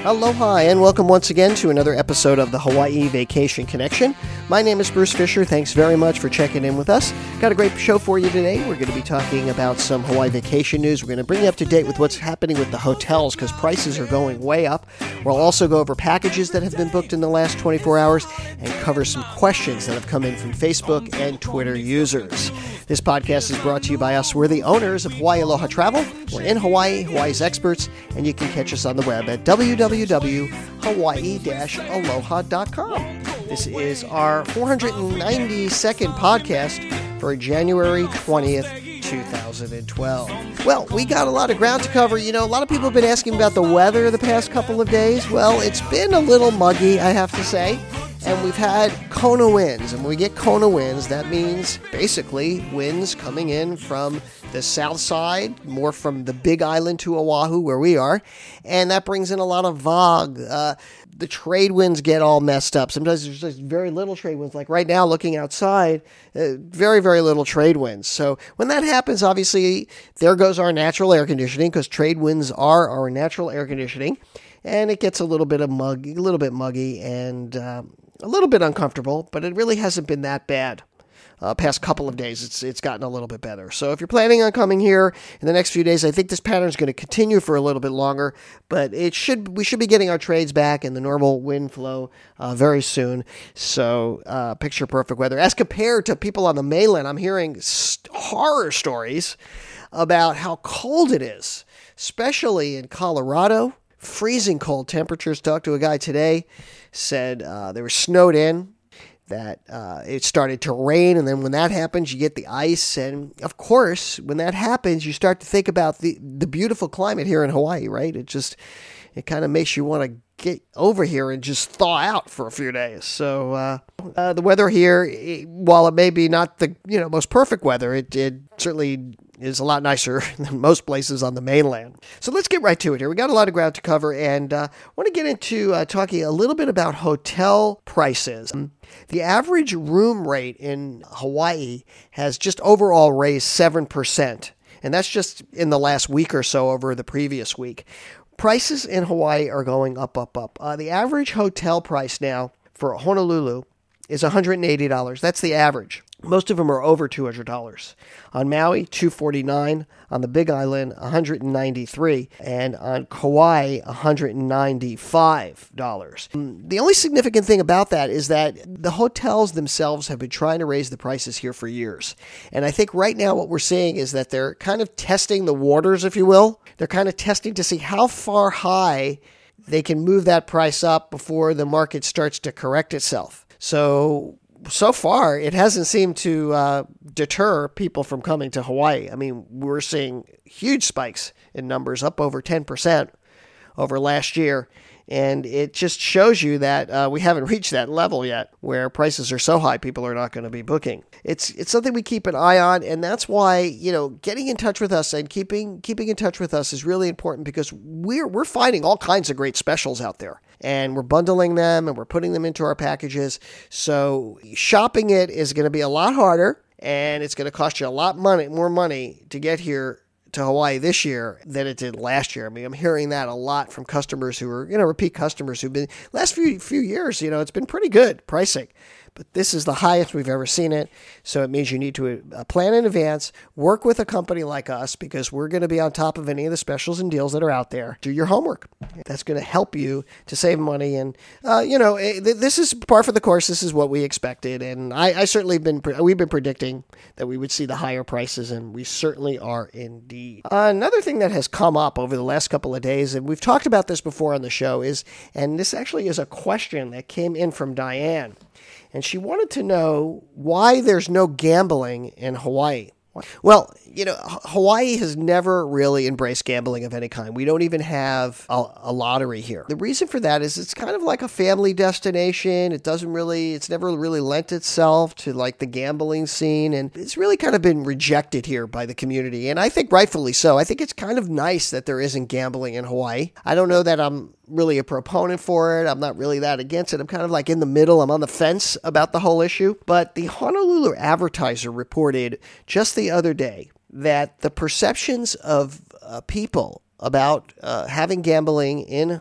Aloha and welcome once again to another episode of the Hawaii Vacation Connection. My name is Bruce Fisher. Thanks very much for checking in with us. Got a great show for you today. We're going to be talking about some Hawaii vacation news. We're going to bring you up to date with what's happening with the hotels because prices are going way up. We'll also go over packages that have been booked in the last 24 hours and cover some questions that have come in from Facebook and Twitter users. This podcast is brought to you by us. We're the owners of Hawaii Aloha Travel. We're in Hawaii, Hawaii's experts, and you can catch us on the web at www.hawaii-aloha.com. This is our 492nd podcast for January 20th, 2012. Well, we got a lot of ground to cover. You know, a lot of people have been asking about the weather the past couple of days. Well, it's been a little muggy, I have to say. And we've had Kona winds. And when we get Kona winds, that means basically winds coming in from the south side, more from the Big Island to Oahu, where we are. And that brings in a lot of fog. The trade winds get all messed up. Sometimes there's just very little trade winds. Like right now, looking outside, very, very little trade winds. So when that happens, obviously, there goes our natural air conditioning because trade winds are our natural air conditioning. And it gets a little bit muggy and a little bit uncomfortable, but it really hasn't been that bad. Past couple of days, it's gotten a little bit better. So if you're planning on coming here in the next few days, I think this pattern is going to continue for a little bit longer, but we should be getting our trades back in the normal wind flow very soon. So picture perfect weather. As compared to people on the mainland, I'm hearing horror stories about how cold it is, especially in Colorado. Freezing cold temperatures. Talked to a guy today, said they were snowed in, that it started to rain, and then when that happens, you get the ice, and of course, when that happens, you start to think about the beautiful climate here in Hawaii, right? It kind of makes you want to get over here and just thaw out for a few days. So the weather here, while it may be not the most perfect weather, it certainly is a lot nicer than most places on the mainland. So let's get right to it here. We got a lot of ground to cover, and I want to get into talking a little bit about hotel prices. The average room rate in Hawaii has just overall raised 7%, and that's just in the last week or so over the previous week. Prices in Hawaii are going up. The average hotel price now for Honolulu is $180. That's the average. Most of them are over $200. On Maui, $249. On the Big Island, $193. And on Kauai, $195. The only significant thing about that is that the hotels themselves have been trying to raise the prices here for years. And I think right now what we're seeing is that they're kind of testing the waters, if you will. They're kind of testing to see how far high they can move that price up before the market starts to correct itself. So far, it hasn't seemed to deter people from coming to Hawaii. I mean, we're seeing huge spikes in numbers, up over 10% over last year. And it just shows you that we haven't reached that level yet where prices are so high people are not going to be booking. It's something we keep an eye on, and that's why getting in touch with us and keeping in touch with us is really important because we're finding all kinds of great specials out there, and we're bundling them and we're putting them into our packages. So shopping it is going to be a lot harder, and it's going to cost you a lot more money to get here to Hawaii this year than it did last year. I mean, I'm hearing that a lot from customers who are, repeat customers who've been last few years, it's been pretty good pricing. But this is the highest we've ever seen it. So it means you need to plan in advance, work with a company like us because we're going to be on top of any of the specials and deals that are out there. Do your homework. That's going to help you to save money. And, this is par for the course. This is what we expected. And I certainly we've been predicting that we would see the higher prices, and we certainly are indeed. Another thing that has come up over the last couple of days, and we've talked about this before on the show, and this actually is a question that came in from Diane. And she wanted to know why there's no gambling in Hawaii. Well, Hawaii has never really embraced gambling of any kind. We don't even have a lottery here. The reason for that is it's kind of like a family destination. It's never really lent itself to like the gambling scene. And it's really kind of been rejected here by the community. And I think rightfully so. I think it's kind of nice that there isn't gambling in Hawaii. I don't know that I'm really a proponent for it. I'm not really that against it. I'm kind of like in the middle. I'm on the fence about the whole issue. But the Honolulu Advertiser reported just the other day that the perceptions of people about having gambling in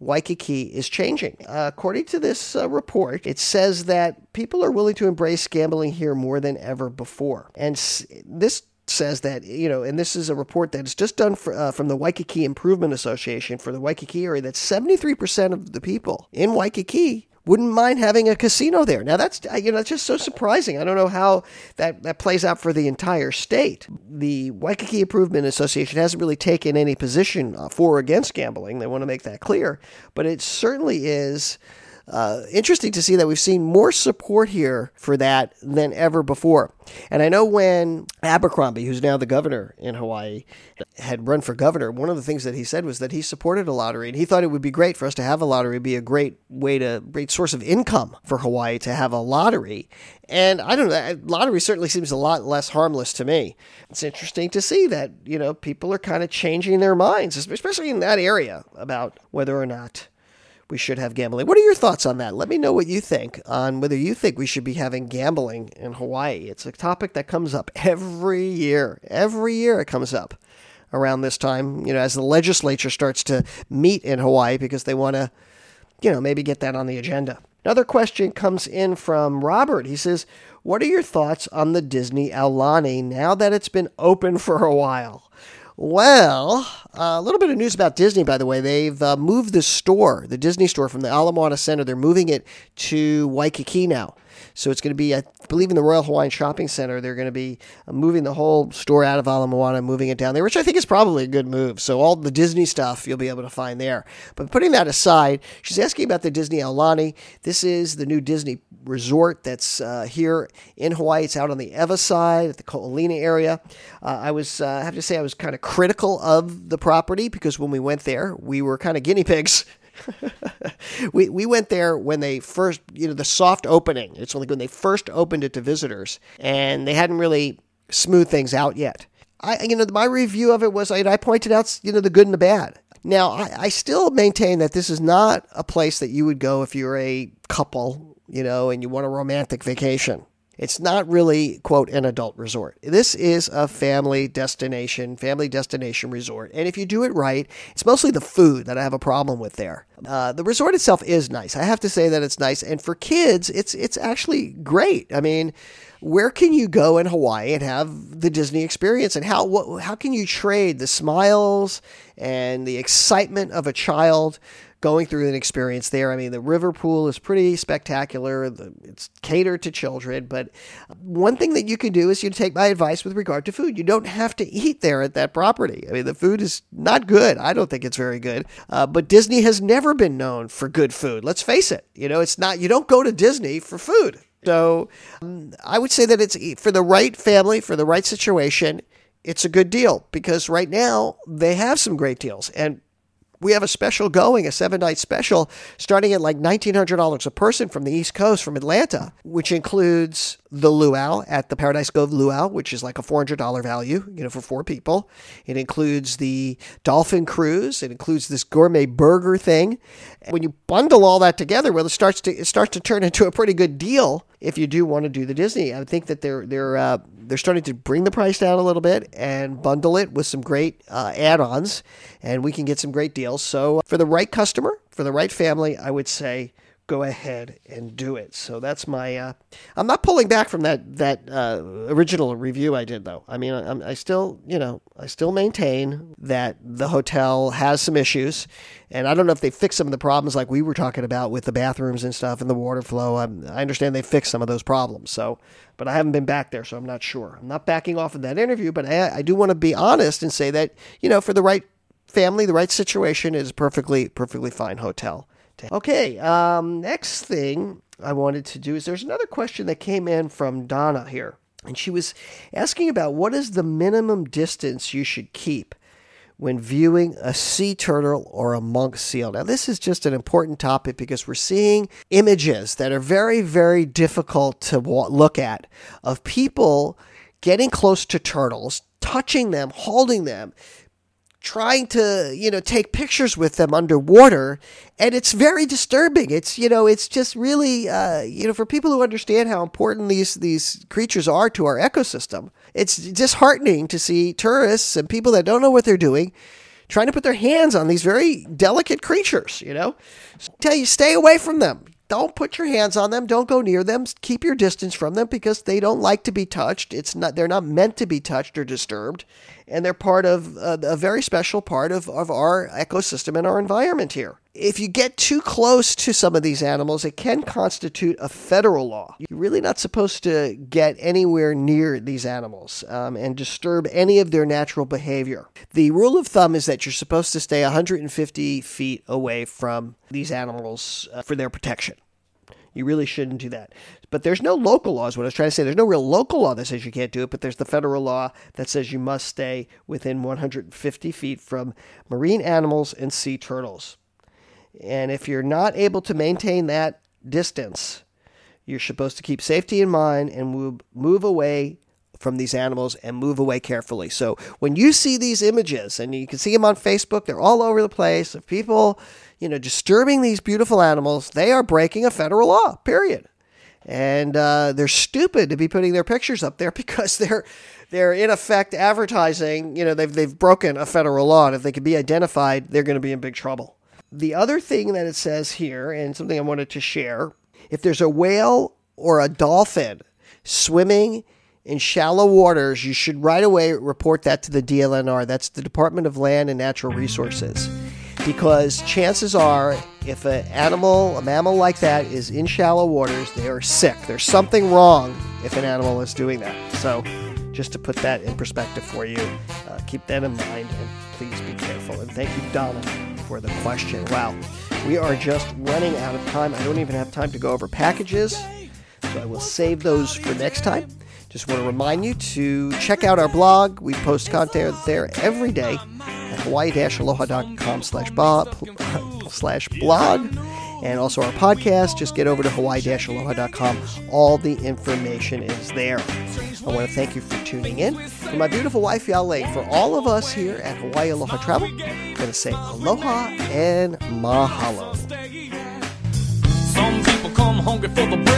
Waikiki is changing. According to this report, it says that people are willing to embrace gambling here more than ever before. And this says that, and this is a report that is just done from the Waikiki Improvement Association for the Waikiki area, that 73% of the people in Waikiki wouldn't mind having a casino there. Now, that's just so surprising. I don't know how that plays out for the entire state. The Waikiki Improvement Association hasn't really taken any position for or against gambling. They want to make that clear. But it certainly is interesting to see that we've seen more support here for that than ever before. And I know when Abercrombie, who's now the governor in Hawaii, had run for governor, one of the things that he said was that he supported a lottery, and he thought it would be great for us to have a lottery, be a great source of income for Hawaii to have a lottery. And I don't know, lottery certainly seems a lot less harmless to me. It's interesting to see that, people are kind of changing their minds, especially in that area, about whether or not we should have gambling. What are your thoughts on that? Let me know what you think on whether you think we should be having gambling in Hawaii. It's a topic that comes up every year. Every year it comes up around this time, as the legislature starts to meet in Hawaii because they want to, maybe get that on the agenda. Another question comes in from Robert. He says, what are your thoughts on the Disney Aulani now that it's been open for a while? Well, a little bit of news about Disney, by the way. They've moved the Disney store from the Ala Moana Center. They're moving it to Waikiki now. So it's going to be, I believe, in the Royal Hawaiian Shopping Center. They're going to be moving the whole store out of Ala Moana, moving it down there, which I think is probably a good move. So all the Disney stuff you'll be able to find there. But putting that aside, she's asking about the Disney Aulani. This is the new Disney resort that's here in Hawaii. It's out on the Ewa side at the Ko'olina area. I have to say I was kind of critical of the property because when we went there, we were kind of guinea pigs. We went there when they first, the soft opening. It's only when they first opened it to visitors, and they hadn't really smoothed things out yet. My review of it was I pointed out, the good and the bad. Now, I still maintain that this is not a place that you would go if you're a couple, and you want a romantic vacation. It's not really, quote, an adult resort. This is a family destination resort. And if you do it right, it's mostly the food that I have a problem with there. The resort itself is nice. I have to say that it's nice. And for kids, it's actually great. I mean, where can you go in Hawaii and have the Disney experience? And how can you trade the smiles and the excitement of a child going through an experience there? I mean, the river pool is pretty spectacular. It's catered to children. But one thing that you can do is you take my advice with regard to food. You don't have to eat there at that property. I mean, the food is not good. I don't think it's very good. But Disney has never been known for good food. Let's face it. It's not. You don't go to Disney for food. So I would say that it's for the right family, for the right situation, it's a good deal because right now they have some great deals. And we have a special going, a 7-night special, starting at like $1,900 a person from the East Coast, from Atlanta, which includes the luau at the Paradise Cove Luau, which is like a $400 value, for 4 people. It includes the dolphin cruise. It includes this gourmet burger thing. When you bundle all that together, well, it starts to turn into a pretty good deal if you do want to do the Disney. I think that they're starting to bring the price down a little bit and bundle it with some great add-ons, and we can get some great deals. So for the right customer, for the right family, I would say go ahead and do it. So that's my, I'm not pulling back from that original review I did though. I mean, I still maintain that the hotel has some issues, and I don't know if they fixed some of the problems like we were talking about with the bathrooms and stuff and the water flow. I understand they fixed some of those problems. So, but I haven't been back there, so I'm not sure. I'm not backing off of that interview, but I do want to be honest and say that, for the right family, the right situation, is a perfectly fine hotel. Okay, next thing I wanted to do is there's another question that came in from Donna here. And she was asking about what is the minimum distance you should keep when viewing a sea turtle or a monk seal. Now, this is just an important topic because we're seeing images that are very, very difficult to look at of people getting close to turtles, touching them, holding them, trying to, take pictures with them underwater. And it's very disturbing. It's, it's just really, for people who understand how important these creatures are to our ecosystem, it's disheartening to see tourists and people that don't know what they're doing trying to put their hands on these very delicate creatures, tell you, stay away from them. Don't put your hands on them. Don't go near them. Keep your distance from them because they don't like to be touched. They're not meant to be touched or disturbed. And they're part of a very special part of our ecosystem and our environment here. If you get too close to some of these animals, it can constitute a federal law. You're really not supposed to get anywhere near these animals and disturb any of their natural behavior. The rule of thumb is that you're supposed to stay 150 feet away from these animals for their protection. You really shouldn't do that. But there's no local laws. What I was trying to say, there's no real local law that says you can't do it, but there's the federal law that says you must stay within 150 feet from marine animals and sea turtles. And if you're not able to maintain that distance, you're supposed to keep safety in mind and move away from these animals and move away carefully. So when you see these images, and you can see them on Facebook, they're all over the place, of people, disturbing these beautiful animals, they are breaking a federal law, period. And they're stupid to be putting their pictures up there because they're in effect advertising, they've broken a federal law, and if they can be identified, they're going to be in big trouble. The other thing that it says here, and something I wanted to share, if there's a whale or a dolphin swimming in shallow waters, you should right away report that to the DLNR. That's the Department of Land and Natural Resources. Because chances are, if a mammal like that is in shallow waters, they are sick. There's something wrong if an animal is doing that. So just to put that in perspective for you, keep that in mind, and please be careful. And thank you, Donna, for the question. Wow, we are just running out of time. I don't even have time to go over packages, so I will save those for next time. Just want to remind you to check out our blog. We post content there every day at hawaii-aloha.com/blog. And also our podcast. Just get over to hawaii-aloha.com. All the information is there. I want to thank you for tuning in. For my beautiful wife, Yale, for all of us here at Hawaii Aloha Travel, I'm going to say aloha and mahalo. Some people come hungry for the